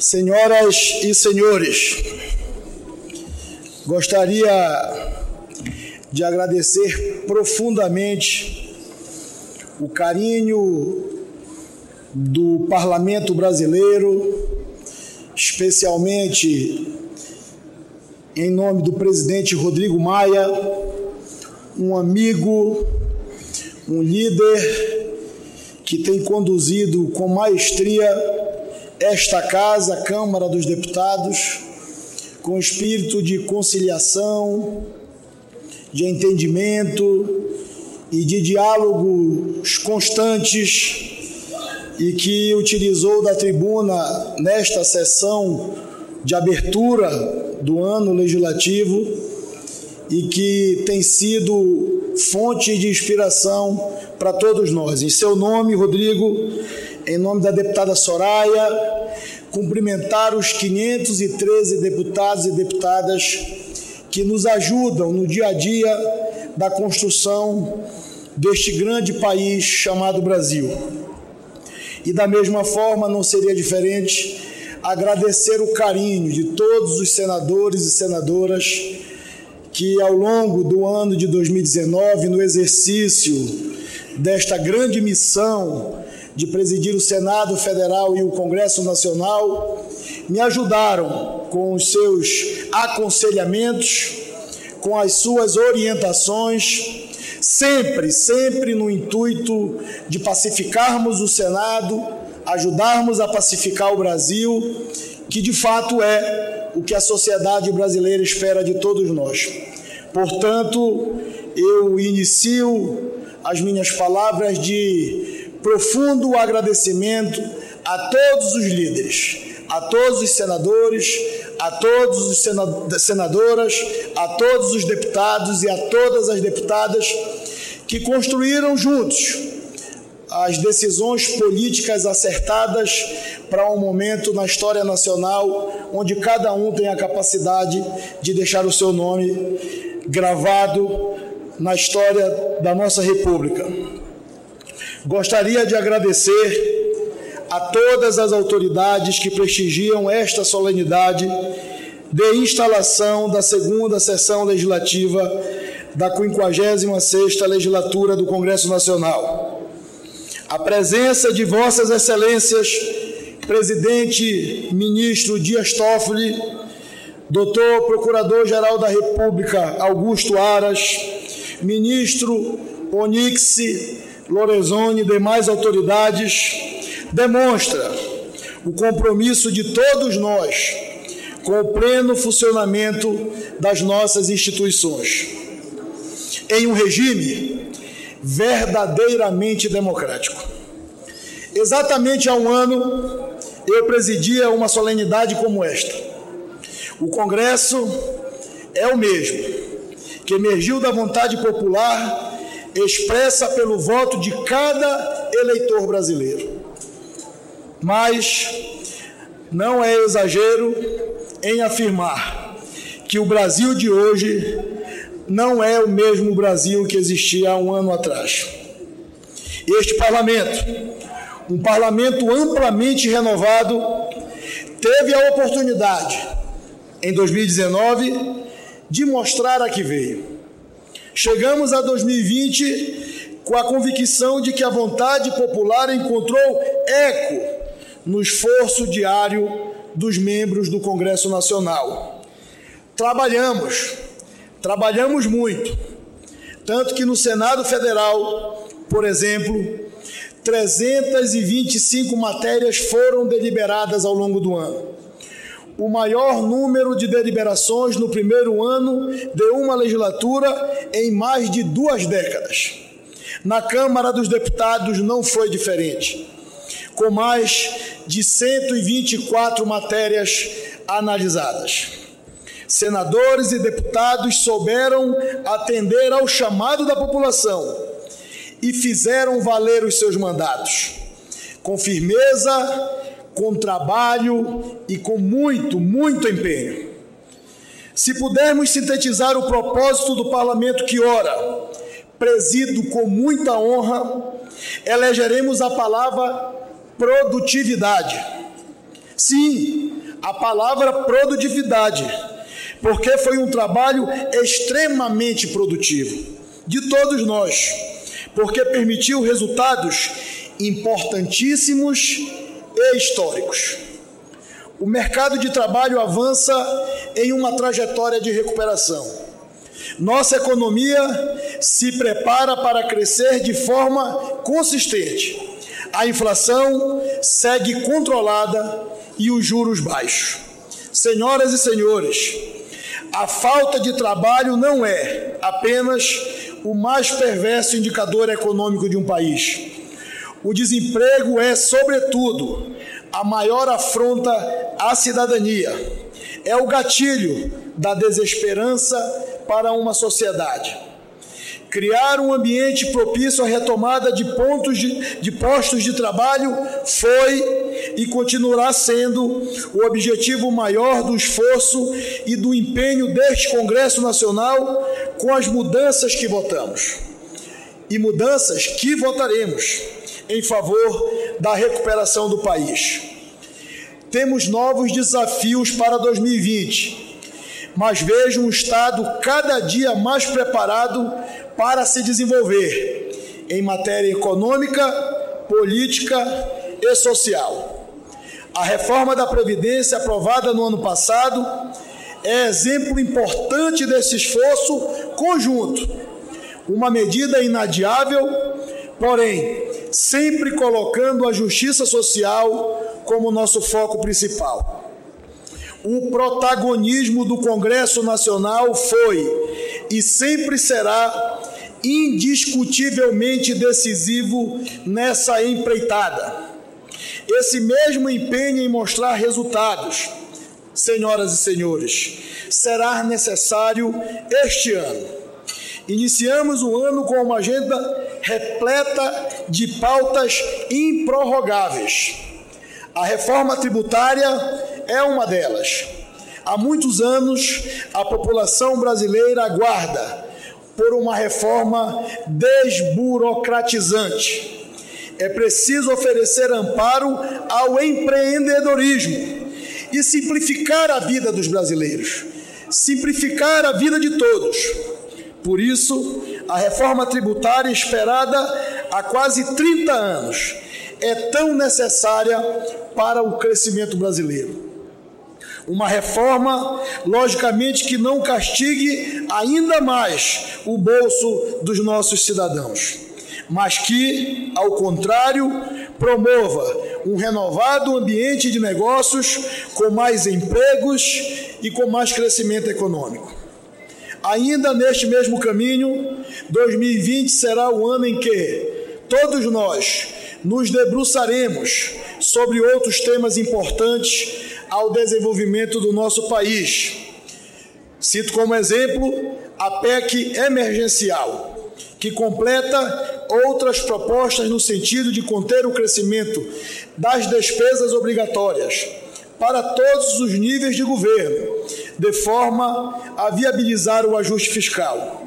Senhoras e senhores, gostaria de agradecer profundamente o carinho do Parlamento brasileiro, especialmente em nome do presidente Rodrigo Maia, um amigo, um líder que tem conduzido com maestria esta casa, a Câmara dos Deputados, com espírito de conciliação, de entendimento e de diálogos constantes, e que utilizou da tribuna nesta sessão de abertura do ano legislativo e que tem sido fonte de inspiração para todos nós. Em seu nome, Rodrigo, em nome da deputada Soraya, cumprimentar os 513 deputados e deputadas que nos ajudam no dia a dia da construção deste grande país chamado Brasil. E da mesma forma, não seria diferente, agradecer o carinho de todos os senadores e senadoras que, ao longo do ano de 2019, no exercício desta grande missão de presidir o Senado Federal e o Congresso Nacional, me ajudaram com os seus aconselhamentos, com as suas orientações, sempre no intuito de pacificarmos o Senado, ajudarmos a pacificar o Brasil, que de fato é o que a sociedade brasileira espera de todos nós. Portanto, eu inicio as minhas palavras de profundo agradecimento a todos os líderes, a todos os senadores, a todos os senadoras, a todos os deputados e a todas as deputadas que construíram juntos as decisões políticas acertadas para um momento na história nacional onde cada um tem a capacidade de deixar o seu nome gravado na história da nossa República. Gostaria de agradecer a todas as autoridades que prestigiam esta solenidade de instalação da segunda sessão legislativa da 56ª legislatura do Congresso Nacional. A presença de Vossas Excelências, Presidente Ministro Dias Toffoli, Doutor Procurador-Geral da República Augusto Aras, Ministro Onyx Lorenzoni e demais autoridades, demonstra o compromisso de todos nós com o pleno funcionamento das nossas instituições, em um regime verdadeiramente democrático. Exatamente há um ano, eu presidia uma solenidade como esta. O Congresso é o mesmo, que emergiu da vontade popular expressa pelo voto de cada eleitor brasileiro. Mas não é exagero em afirmar que o Brasil de hoje não é o mesmo Brasil que existia há um ano atrás. Este parlamento, um parlamento amplamente renovado, teve a oportunidade, em 2019, de mostrar a que veio. Chegamos a 2020 com a convicção de que a vontade popular encontrou eco no esforço diário dos membros do Congresso Nacional. Trabalhamos muito, tanto que no Senado Federal, por exemplo, 325 matérias foram deliberadas ao longo do ano. O maior número de deliberações no primeiro ano de uma legislatura em mais de 2 décadas. Na Câmara dos Deputados não foi diferente, com mais de 124 matérias analisadas. Senadores e deputados souberam atender ao chamado da população e fizeram valer os seus mandatos, com firmeza, com trabalho e com muito empenho. Se pudermos sintetizar o propósito do parlamento que ora, presido com muita honra, elegeremos a palavra produtividade. Sim, a palavra produtividade, porque foi um trabalho extremamente produtivo de todos nós, porque permitiu resultados importantíssimos e históricos. O mercado de trabalho avança em uma trajetória de recuperação. Nossa economia se prepara para crescer de forma consistente. A inflação segue controlada e os juros baixos. Senhoras e senhores, a falta de trabalho não é apenas o mais perverso indicador econômico de um país. O desemprego é, sobretudo, a maior afronta à cidadania. É o gatilho da desesperança para uma sociedade. Criar um ambiente propício à retomada de postos de trabalho foi e continuará sendo o objetivo maior do esforço e do empenho deste Congresso Nacional com as mudanças que votamos e mudanças que votaremos em favor da recuperação do país. Temos novos desafios para 2020, mas vejo um Estado cada dia mais preparado para se desenvolver em matéria econômica, política e social. A reforma da Previdência aprovada no ano passado é exemplo importante desse esforço conjunto, uma medida inadiável, porém sempre colocando a justiça social como nosso foco principal. O protagonismo do Congresso Nacional foi e sempre será indiscutivelmente decisivo nessa empreitada. Esse mesmo empenho em mostrar resultados, senhoras e senhores, será necessário este ano. Iniciamos o ano com uma agenda repleta de pautas improrrogáveis. A reforma tributária é uma delas. Há muitos anos, a população brasileira aguarda por uma reforma desburocratizante. É preciso oferecer amparo ao empreendedorismo e simplificar a vida dos brasileiros, simplificar a vida de todos. Por isso, a reforma tributária esperada há quase 30 anos é tão necessária para o crescimento brasileiro. Uma reforma, logicamente, que não castigue ainda mais o bolso dos nossos cidadãos, mas que, ao contrário, promova um renovado ambiente de negócios com mais empregos e com mais crescimento econômico. Ainda neste mesmo caminho, 2020 será o ano em que todos nós nos debruçaremos sobre outros temas importantes ao desenvolvimento do nosso país. Cito como exemplo a PEC emergencial, que completa outras propostas no sentido de conter o crescimento das despesas obrigatórias para todos os níveis de governo, de forma a viabilizar o ajuste fiscal.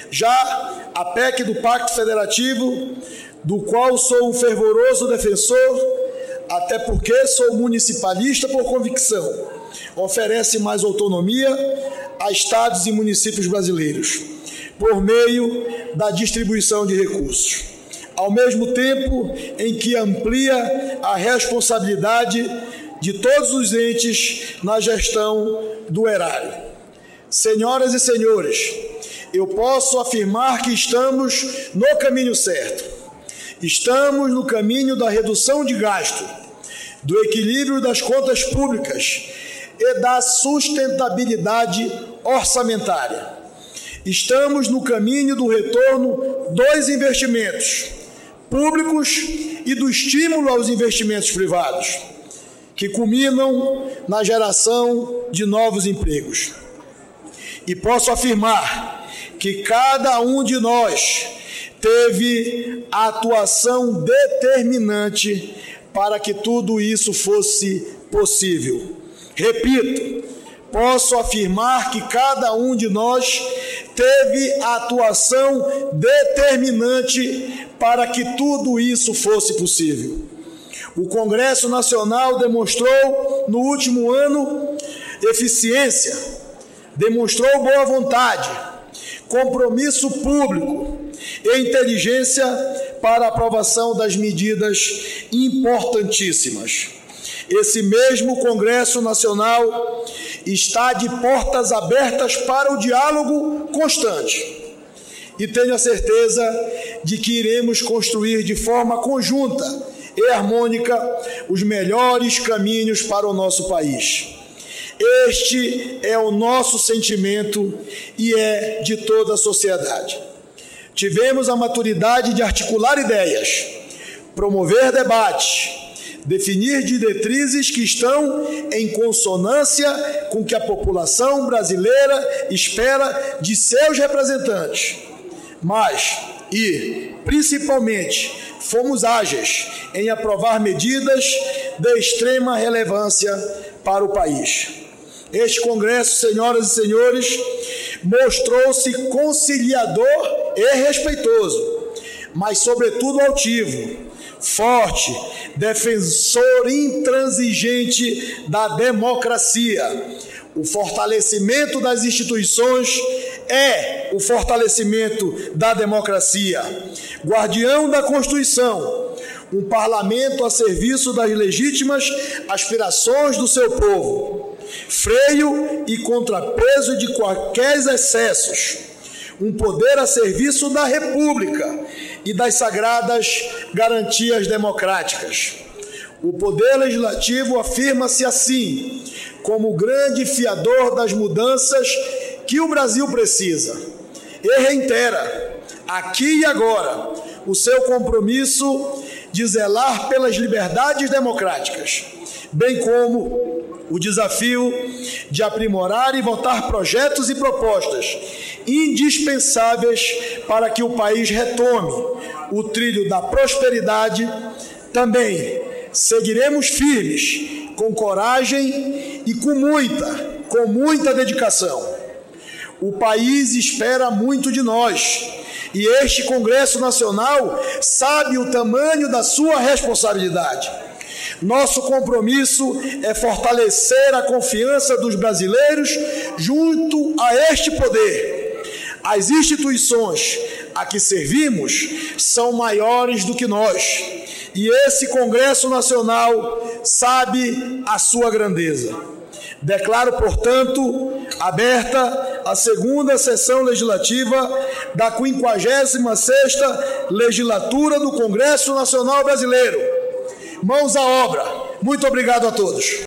Já a PEC do Pacto Federativo, do qual sou um fervoroso defensor, até porque sou municipalista por convicção, oferece mais autonomia a estados e municípios brasileiros, por meio da distribuição de recursos, ao mesmo tempo em que amplia a responsabilidade de todos os entes na gestão do erário. Senhoras e senhores, eu posso afirmar que estamos no caminho certo. Estamos no caminho da redução de gasto, do equilíbrio das contas públicas e da sustentabilidade orçamentária. Estamos no caminho do retorno dos investimentos públicos e do estímulo aos investimentos privados, que culminam na geração de novos empregos. E posso afirmar que cada um de nós teve a atuação determinante para que tudo isso fosse possível. Repito, posso afirmar que cada um de nós teve a atuação determinante para que tudo isso fosse possível. O Congresso Nacional demonstrou no último ano eficiência, demonstrou boa vontade, compromisso público e inteligência para a aprovação das medidas importantíssimas. Esse mesmo Congresso Nacional está de portas abertas para o diálogo constante. E tenho a certeza de que iremos construir de forma conjunta e harmônica os melhores caminhos para o nosso país. Este é o nosso sentimento e é de toda a sociedade. Tivemos a maturidade de articular ideias, promover debates, definir diretrizes que estão em consonância com o que a população brasileira espera de seus representantes. Mas, e principalmente, fomos ágeis em aprovar medidas de extrema relevância para o país. Este Congresso, senhoras e senhores, mostrou-se conciliador e respeitoso, mas, sobretudo, altivo, forte, defensor intransigente da democracia. O fortalecimento das instituições é o fortalecimento da democracia. Guardião da Constituição, um parlamento a serviço das legítimas aspirações do seu povo, freio e contrapeso de quaisquer excessos, um poder a serviço da República e das sagradas garantias democráticas. O Poder Legislativo afirma-se assim, como o grande fiador das mudanças que o Brasil precisa, e reitera, aqui e agora, o seu compromisso de zelar pelas liberdades democráticas, bem como o desafio de aprimorar e votar projetos e propostas indispensáveis para que o país retome o trilho da prosperidade. Também seguiremos firmes, com coragem e com muita dedicação. O país espera muito de nós e este Congresso Nacional sabe o tamanho da sua responsabilidade. Nosso compromisso é fortalecer a confiança dos brasileiros junto a este poder. As instituições a que servimos são maiores do que nós, e esse Congresso Nacional sabe a sua grandeza. Declaro, portanto, aberta a segunda sessão legislativa da 56ª Legislatura do Congresso Nacional Brasileiro. Mãos à obra. Muito obrigado a todos.